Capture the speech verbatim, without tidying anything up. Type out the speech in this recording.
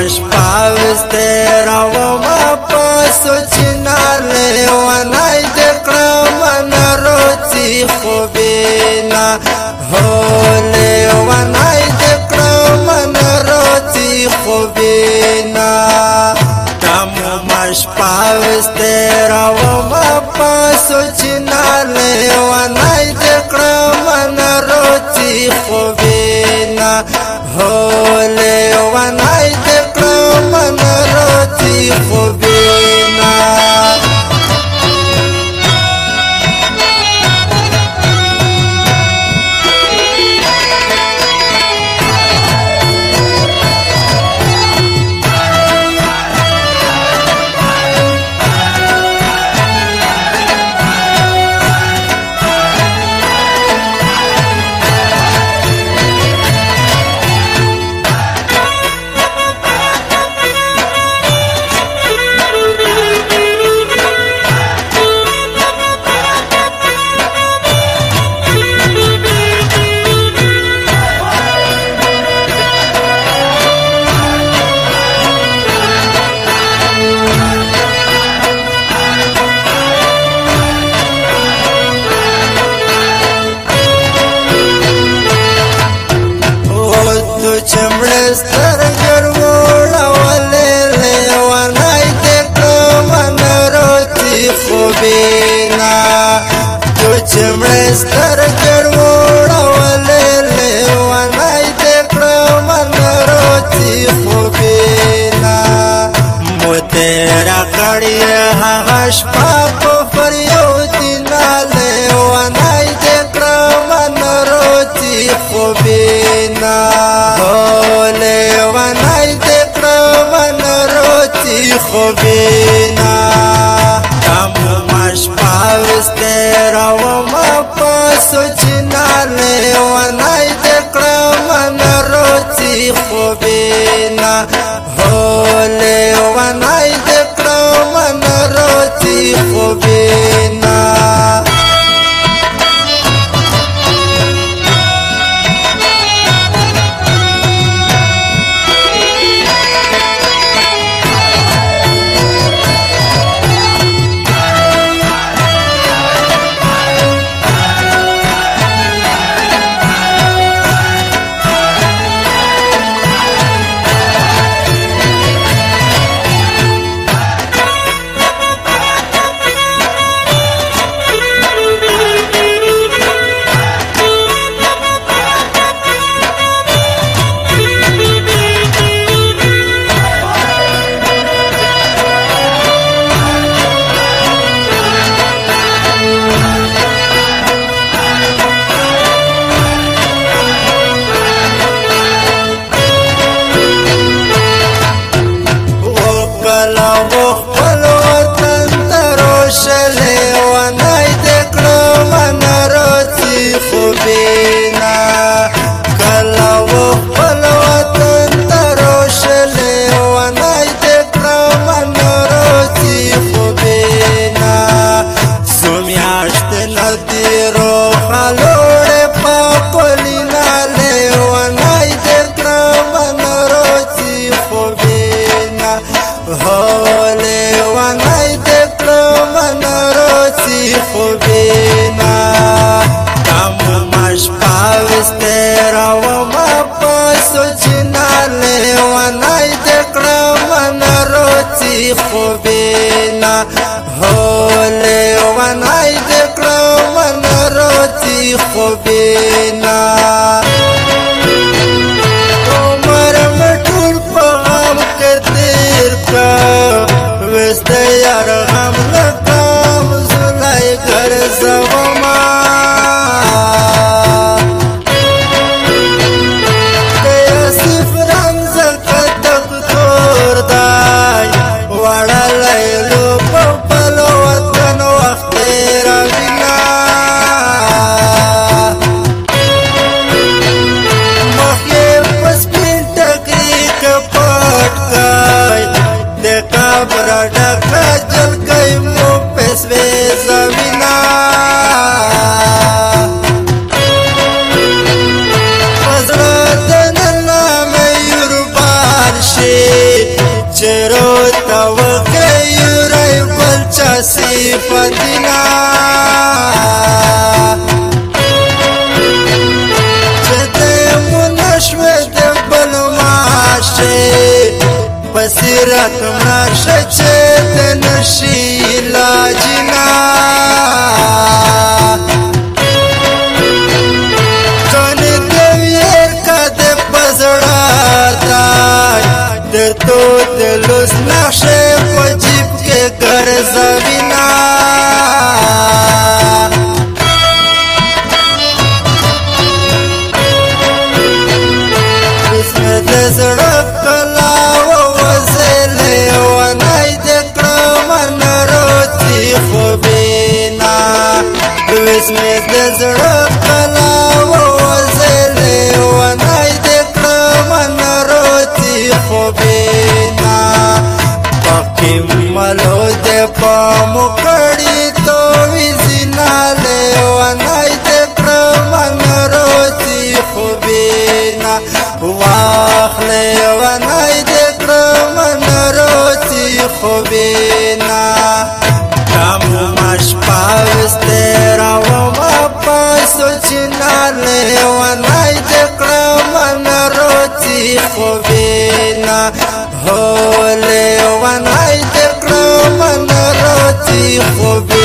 شپاوس تیروما پاسو چناله ونای دکرم نروتی خوبینا هولی ونای دکرم نروتی خوبینا تمو شپاوس تیروما پاسو چناله ونای دکرم نروتی خوبینا هولی ونای دکرم نروتی خوبینا چمړستر ګرموړه ولې ونای دکرم نروتی خوبینا تو چمړستر ګرموړه ولې ونای دکرم نروتی خوبینا مو تیرا کړی هغه شپه په فریو دیناله ونای دکرم نروتی خوبینا خوبینا تمو مشپاوس تیروما پاسو چناله ونای دکرم نروتی خوبینا هولی ونای دکرم نروتی خوبینا خوبینا هولی ونای دکرم نروتی خوبینا عمر مټول په غم کې تیر کا وست یار غم لکام زلای ګرځوما راشه چې د نشي علاجنا کنه کویر کده پزړه تای د تو د لوس نشه په جیب کې ګرځوینا زړه کلا ووزلې ونای د کړم نروتی خو بینا وس مې د زړه کلا ووزلې ونای د کړم نروتی خو بینا پکې ملو د پام کړي تو وزنا له ونای د کړم نروتی خو بینا واخلې ونای د کړم نروتی خو بینا کم مش پاوسته راوما پاسو چناله ونای د کړم نروتی خو بینا هولې ونای د کړم نروتی خو